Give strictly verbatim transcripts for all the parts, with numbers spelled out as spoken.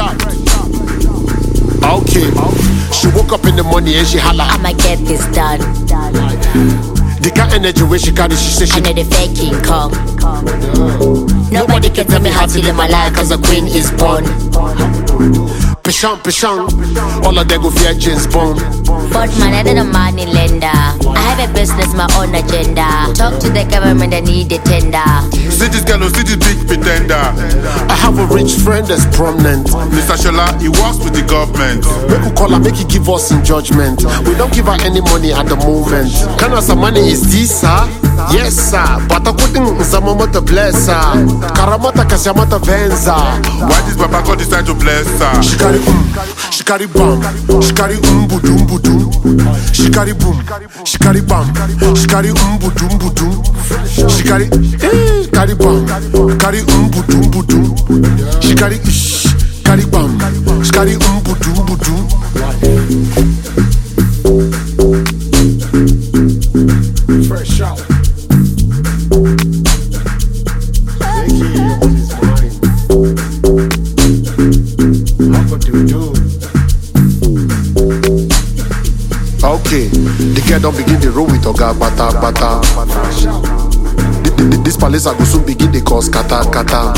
out. Okay. She woke up in the morning and she holla. I'ma get this done. The kind energy where she carry, she say she I know the faking come. Nobody can tell me how to live my life, cause a queen is born. Pishang, pishang, all of them go fear James Bond. But man, I did a money lender. I have a business, my own agenda. Talk to the government, I need a tender. See this girl, see this big pretender. I have a rich friend that's prominent. Mister Shola, he works with the government. Make we call her, make he give us in judgment. We don't give her any money at the moment. Can I some money is this, sir? Yes, sir. But I couldn't Zamamata bless her. Karamata Kasamata Venza. Why this Baba God decide to bless her? She carry um, she carry bam, she carry um budum budum. She carry boom, she carry bam, she carry um budum budum. She carry eh, carry bam, carry um budum budum. She carry ish, carry bam, she carry um budum budum. Fresh out. Okay, the girl don't begin the roll with Oga Bata Bata. This palace I go soon begin the cause kata kata.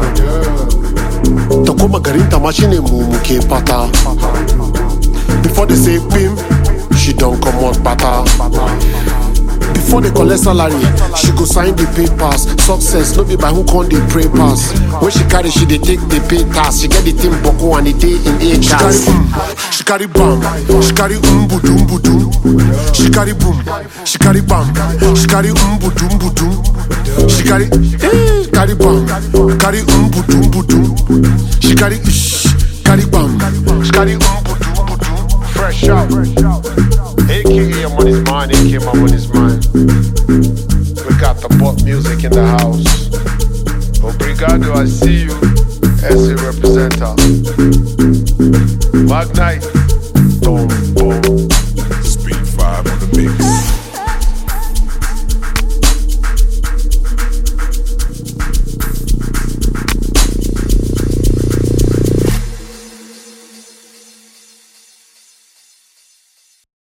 Takoma garinta machine mumuke pata. Before they say pim, she don't come out bata. Before they collect salary, she go sign the papers. Success, no be by who con the pray pass. When she carry, she they take the pay task. She get the thing boko and the day in eight cars. She carry bam, she carry um budum budum. She carry boom, she carry bam, she carry um budum budum. She carry, eh, carry bam, carry um budum budum. She carry ish, carry bam, she carry um budum budum. Fresh out, A K A your money's mine, A K A my money's mine. We got the pop music in the house. Obrigado, I see you, S A representer. Magnite, don't